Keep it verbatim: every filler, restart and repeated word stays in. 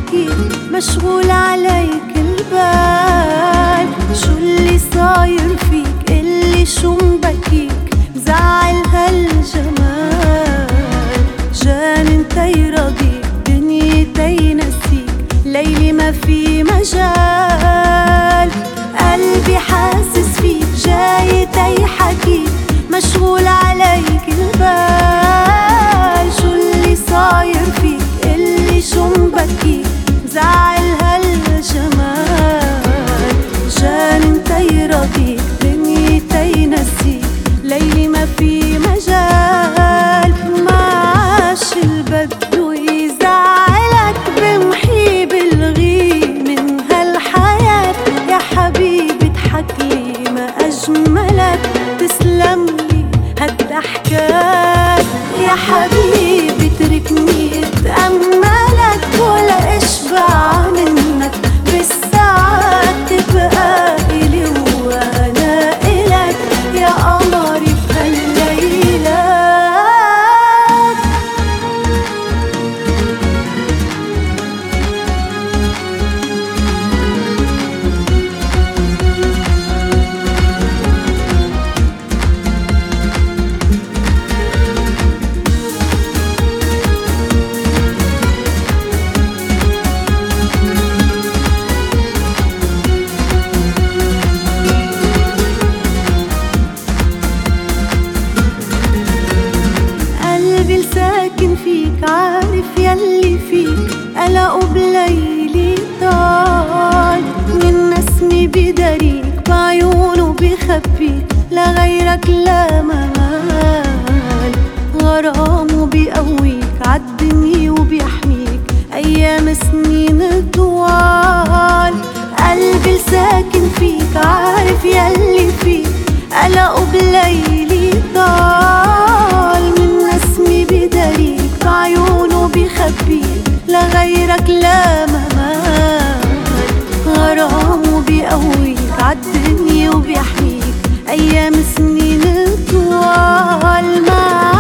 حكيت مشغول عليك البال. شو اللي صاير فيك اللي شو مبكيك مزعل هالجمال؟ جانن تيرضيك دنيا تينسيك ليلي ما في مجال. قلبي حاسس فيك جاي تيحكيك مشغول عليك البال. شو اللي صاير فيك اللي شو مبكيك مزعل هالجمال؟ جانن تيرضيك دنيا تينسيك ليلي ما في مجال. معاش البدو يزعلك بمحي بلغي من هالحياة. يا حبيبي اضحكلي ما أجملك تسلملي هالضحكات. يا حبيبي اتركني اتأملك ولا اشبع منك بالساعات. تبقى إلي وانا إلك يا قمري بهالليلات. ساكن فيك عارف يلي فيك قلقه بليلي طال. من نسمي بداريك بعيونه بخبيك لغيرك لا ممال. غرامه بيقويك عالدنيا وبيحميك أيام سنين طوال. قلبي ساكن فيك عارف يلي فيك قلقه بليلي طال. من نسمي بداريك بعيونه بيخبيك لغيرك لا ممال. غرامه بيقويك عالدنيا وبيحميك أيام سنين طوال.